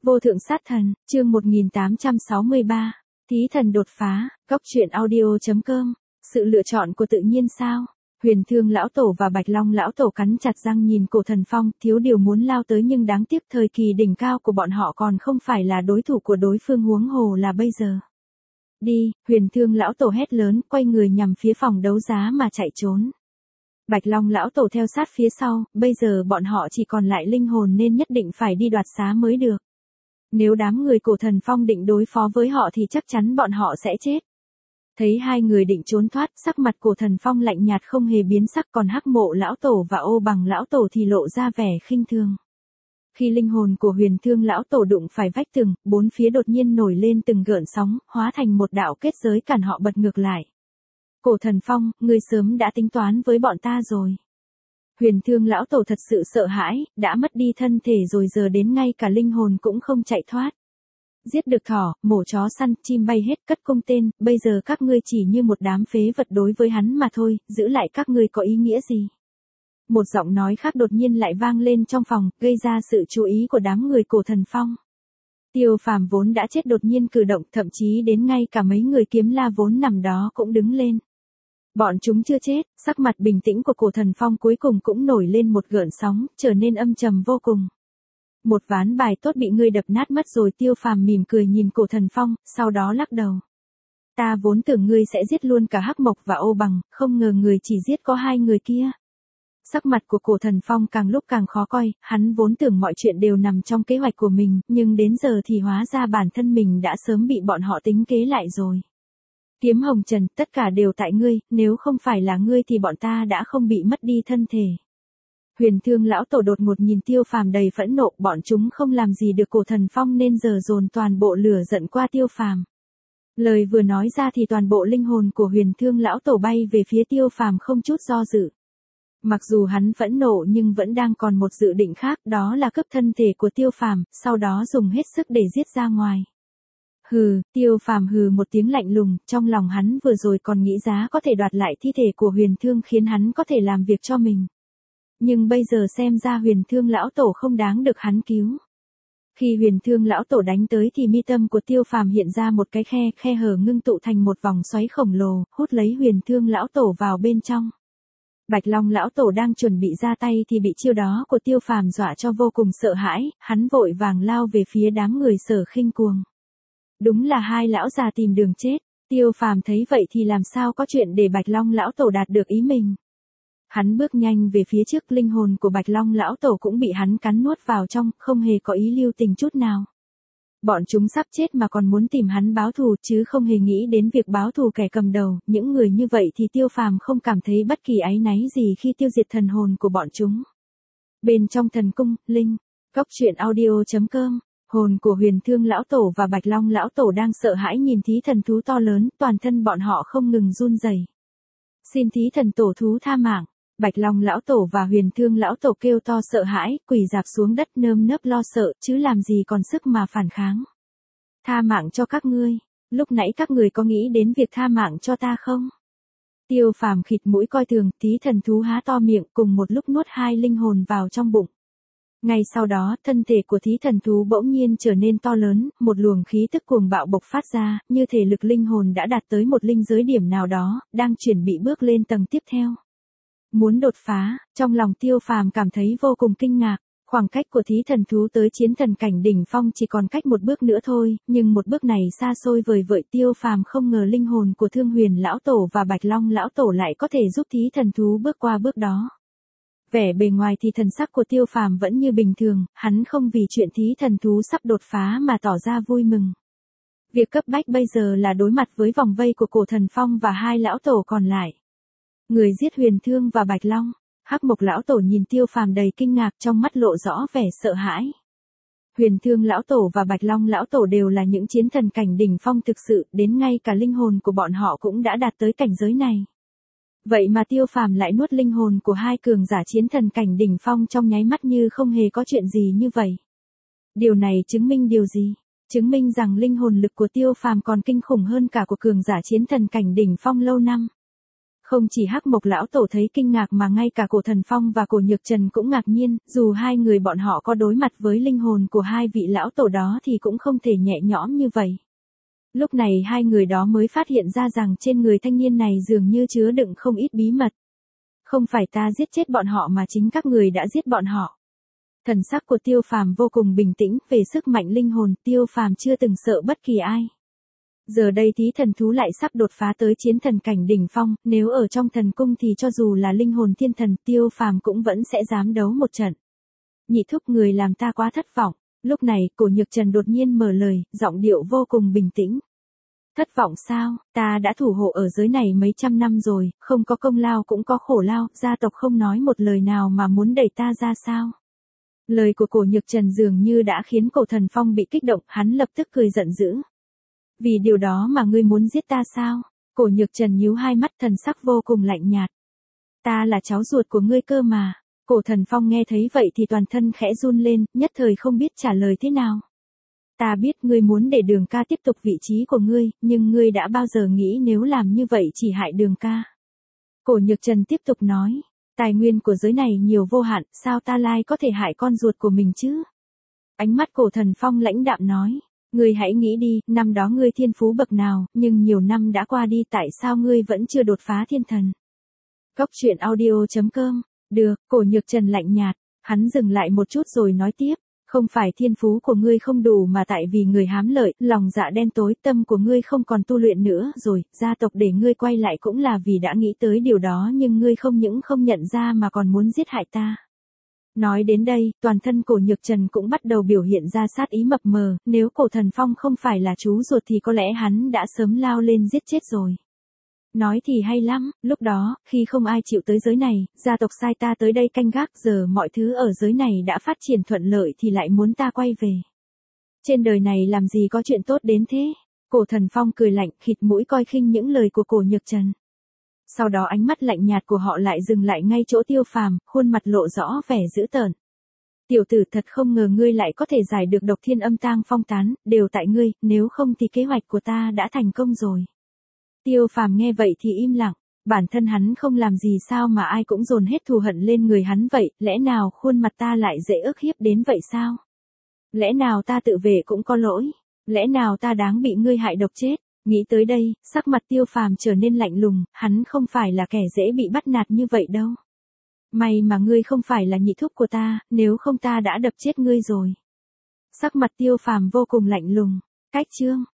Vô thượng sát thần, chương 1863. Thí thần đột phá, góc truyện audio.com. Sự lựa chọn của tự nhiên sao? Huyền Thương lão tổ và Bạch Long lão tổ cắn chặt răng nhìn Cổ Thần Phong, thiếu điều muốn lao tới nhưng đáng tiếc thời kỳ đỉnh cao của bọn họ còn không phải là đối thủ của đối phương, huống hồ là bây giờ. Đi, Huyền Thương lão tổ hét lớn, quay người nhằm phía phòng đấu giá mà chạy trốn. Bạch Long lão tổ theo sát phía sau, bây giờ bọn họ chỉ còn lại linh hồn nên nhất định phải đi đoạt xá mới được. Nếu đám người Cổ Thần Phong định đối phó với họ thì chắc chắn bọn họ sẽ chết. Thấy hai người định trốn thoát, sắc mặt Cổ Thần Phong lạnh nhạt không hề biến sắc, còn Hắc Mộ lão tổ và Ô Bằng lão tổ thì lộ ra vẻ khinh thường. Khi linh hồn của Huyền Thương lão tổ đụng phải vách tường, bốn phía đột nhiên nổi lên từng gợn sóng, hóa thành một đạo kết giới cản họ bật ngược lại. Cổ Thần Phong, ngươi sớm đã tính toán với bọn ta rồi. Huyền Thương lão tổ thật sự sợ hãi, đã mất đi thân thể rồi giờ đến ngay cả linh hồn cũng không chạy thoát. Giết được thỏ, mổ chó săn, chim bay hết, cất cung tên, bây giờ các ngươi chỉ như một đám phế vật đối với hắn mà thôi, giữ lại các ngươi có ý nghĩa gì? Một giọng nói khác đột nhiên lại vang lên trong phòng, gây ra sự chú ý của đám người Cổ Thần Phong. Tiêu Phàm vốn đã chết đột nhiên cử động, thậm chí đến ngay cả mấy người kiếm la vốn nằm đó cũng đứng lên. Bọn chúng chưa chết, sắc mặt bình tĩnh của Cổ Thần Phong cuối cùng cũng nổi lên một gợn sóng, trở nên âm trầm vô cùng. Một ván bài tốt bị ngươi đập nát mất rồi. Tiêu Phàm mỉm cười nhìn Cổ Thần Phong, sau đó lắc đầu. Ta vốn tưởng ngươi sẽ giết luôn cả Hắc Mộc và Ô Bằng, không ngờ người chỉ giết có hai người kia. Sắc mặt của Cổ Thần Phong càng lúc càng khó coi, hắn vốn tưởng mọi chuyện đều nằm trong kế hoạch của mình, nhưng đến giờ thì hóa ra bản thân mình đã sớm bị bọn họ tính kế lại rồi. Kiếm Hồng Trần, tất cả đều tại ngươi, nếu không phải là ngươi thì bọn ta đã không bị mất đi thân thể. Huyền Thương lão tổ đột ngột nhìn Tiêu Phàm đầy phẫn nộ, bọn chúng không làm gì được Cổ Thần Phong nên giờ dồn toàn bộ lửa giận qua Tiêu Phàm. Lời vừa nói ra thì toàn bộ linh hồn của Huyền Thương lão tổ bay về phía Tiêu Phàm không chút do dự. Mặc dù hắn phẫn nộ nhưng vẫn đang còn một dự định khác, đó là cướp thân thể của Tiêu Phàm, sau đó dùng hết sức để giết ra ngoài. Hừ, Tiêu Phàm hừ một tiếng lạnh lùng, trong lòng hắn vừa rồi còn nghĩ giá có thể đoạt lại thi thể của Huyền Thương khiến hắn có thể làm việc cho mình. Nhưng bây giờ xem ra Huyền Thương lão tổ không đáng được hắn cứu. Khi Huyền Thương lão tổ đánh tới thì mi tâm của Tiêu Phàm hiện ra một cái khe hở ngưng tụ thành một vòng xoáy khổng lồ, hút lấy Huyền Thương lão tổ vào bên trong. Bạch Long lão tổ đang chuẩn bị ra tay thì bị chiêu đó của Tiêu Phàm dọa cho vô cùng sợ hãi, hắn vội vàng lao về phía đám người Sở Khinh Cuồng. Đúng là hai lão già tìm đường chết. Tiêu Phàm thấy vậy thì làm sao có chuyện để Bạch Long lão tổ đạt được ý mình. Hắn bước nhanh về phía trước, linh hồn của Bạch Long lão tổ cũng bị hắn cắn nuốt vào trong, không hề có ý lưu tình chút nào. Bọn chúng sắp chết mà còn muốn tìm hắn báo thù chứ không hề nghĩ đến việc báo thù kẻ cầm đầu, những người như vậy thì Tiêu Phàm không cảm thấy bất kỳ áy náy gì khi tiêu diệt thần hồn của bọn chúng. Bên trong thần cung, linh, góc truyện audio.com. Hồn của Huyền Thương lão tổ và Bạch Long lão tổ đang sợ hãi nhìn thí thần thú to lớn, toàn thân bọn họ không ngừng run rẩy. Xin thí thần tổ thú tha mạng. Bạch Long lão tổ và Huyền Thương lão tổ kêu to sợ hãi, quỳ rạp xuống đất nơm nớp lo sợ, chứ làm gì còn sức mà phản kháng. Tha mạng cho các ngươi, lúc nãy các người có nghĩ đến việc tha mạng cho ta không? Tiêu Phàm khịt mũi coi thường, thí thần thú há to miệng cùng một lúc nuốt hai linh hồn vào trong bụng. Ngay sau đó, thân thể của thí thần thú bỗng nhiên trở nên to lớn, một luồng khí tức cuồng bạo bộc phát ra, như thể lực linh hồn đã đạt tới một linh giới điểm nào đó, đang chuẩn bị bước lên tầng tiếp theo. Muốn đột phá, trong lòng Tiêu Phàm cảm thấy vô cùng kinh ngạc, khoảng cách của thí thần thú tới chiến thần cảnh đỉnh phong chỉ còn cách một bước nữa thôi, nhưng một bước này xa xôi vời vợi. Tiêu Phàm không ngờ linh hồn của Thương Huyền lão tổ và Bạch Long lão tổ lại có thể giúp thí thần thú bước qua bước đó. Vẻ bề ngoài thì thần sắc của Tiêu Phàm vẫn như bình thường, hắn không vì chuyện thí thần thú sắp đột phá mà tỏ ra vui mừng. Việc cấp bách bây giờ là đối mặt với vòng vây của Cổ Thần Phong và hai lão tổ còn lại. Người giết Huyền Thương và Bạch Long. Hắc Mộc lão tổ nhìn Tiêu Phàm đầy kinh ngạc, trong mắt lộ rõ vẻ sợ hãi. Huyền Thương lão tổ và Bạch Long lão tổ đều là những chiến thần cảnh đỉnh phong thực sự, đến ngay cả linh hồn của bọn họ cũng đã đạt tới cảnh giới này. Vậy mà Tiêu Phàm lại nuốt linh hồn của hai cường giả chiến thần cảnh đỉnh phong trong nháy mắt như không hề có chuyện gì như vậy. Điều này chứng minh điều gì? Chứng minh rằng linh hồn lực của Tiêu Phàm còn kinh khủng hơn cả của cường giả chiến thần cảnh đỉnh phong lâu năm. Không chỉ Hắc Mộc lão tổ thấy kinh ngạc mà ngay cả Cổ Thần Phong và Cổ Nhược Trần cũng ngạc nhiên, dù hai người bọn họ có đối mặt với linh hồn của hai vị lão tổ đó thì cũng không thể nhẹ nhõm như vậy. Lúc này hai người đó mới phát hiện ra rằng trên người thanh niên này dường như chứa đựng không ít bí mật. Không phải ta giết chết bọn họ mà chính các người đã giết bọn họ. Thần sắc của Tiêu Phàm vô cùng bình tĩnh, về sức mạnh linh hồn, Tiêu Phàm chưa từng sợ bất kỳ ai. Giờ đây thí thần thú lại sắp đột phá tới chiến thần cảnh đỉnh phong, nếu ở trong thần cung thì cho dù là linh hồn thiên thần, Tiêu Phàm cũng vẫn sẽ dám đấu một trận. Nhị thúc, người làm ta quá thất vọng. Lúc này, Cổ Nhược Trần đột nhiên mở lời, giọng điệu vô cùng bình tĩnh. Thất vọng sao, ta đã thủ hộ ở giới này mấy trăm năm rồi, không có công lao cũng có khổ lao, gia tộc không nói một lời nào mà muốn đẩy ta ra sao? Lời của Cổ Nhược Trần dường như đã khiến Cổ Thần Phong bị kích động, hắn lập tức cười giận dữ. Vì điều đó mà ngươi muốn giết ta sao? Cổ Nhược Trần nhíu hai mắt, thần sắc vô cùng lạnh nhạt. Ta là cháu ruột của ngươi cơ mà. Cổ Thần Phong nghe thấy vậy thì toàn thân khẽ run lên, nhất thời không biết trả lời thế nào. Ta biết ngươi muốn để Đường ca tiếp tục vị trí của ngươi, nhưng ngươi đã bao giờ nghĩ nếu làm như vậy chỉ hại Đường ca? Cổ Nhược Trần tiếp tục nói, tài nguyên của giới này nhiều vô hạn, sao ta lại có thể hại con ruột của mình chứ? Ánh mắt Cổ Thần Phong lãnh đạm nói, ngươi hãy nghĩ đi, năm đó ngươi thiên phú bậc nào, nhưng nhiều năm đã qua đi, tại sao ngươi vẫn chưa đột phá thiên thần? Góc truyện audio.com. Được, Cổ Nhược Trần lạnh nhạt, hắn dừng lại một chút rồi nói tiếp. Không phải thiên phú của ngươi không đủ mà tại vì người hám lợi, lòng dạ đen tối, tâm của ngươi không còn tu luyện nữa rồi, gia tộc để ngươi quay lại cũng là vì đã nghĩ tới điều đó, nhưng ngươi không những không nhận ra mà còn muốn giết hại ta. Nói đến đây, toàn thân Cổ Nhược Trần cũng bắt đầu biểu hiện ra sát ý mập mờ, nếu Cổ Thần Phong không phải là chú ruột thì có lẽ hắn đã sớm lao lên giết chết rồi. Nói thì hay lắm, lúc đó, khi không ai chịu tới giới này, gia tộc sai ta tới đây canh gác, giờ mọi thứ ở giới này đã phát triển thuận lợi thì lại muốn ta quay về. Trên đời này làm gì có chuyện tốt đến thế? Cổ Thần Phong cười lạnh, khịt mũi coi khinh những lời của Cổ Nhược Trần. Sau đó ánh mắt lạnh nhạt của họ lại dừng lại ngay chỗ Tiêu Phàm, khuôn mặt lộ rõ vẻ dữ tợn. Tiểu tử, thật không ngờ ngươi lại có thể giải được độc thiên âm tang phong tán, đều tại ngươi, nếu không thì kế hoạch của ta đã thành công rồi. Tiêu Phàm nghe vậy thì im lặng, bản thân hắn không làm gì sao mà ai cũng dồn hết thù hận lên người hắn vậy, lẽ nào khuôn mặt ta lại dễ ức hiếp đến vậy sao? Lẽ nào ta tự vệ cũng có lỗi? Lẽ nào ta đáng bị ngươi hại độc chết? Nghĩ tới đây, sắc mặt Tiêu Phàm trở nên lạnh lùng, hắn không phải là kẻ dễ bị bắt nạt như vậy đâu. May mà ngươi không phải là nhị thúc của ta, nếu không ta đã đập chết ngươi rồi. Sắc mặt Tiêu Phàm vô cùng lạnh lùng, cách chương.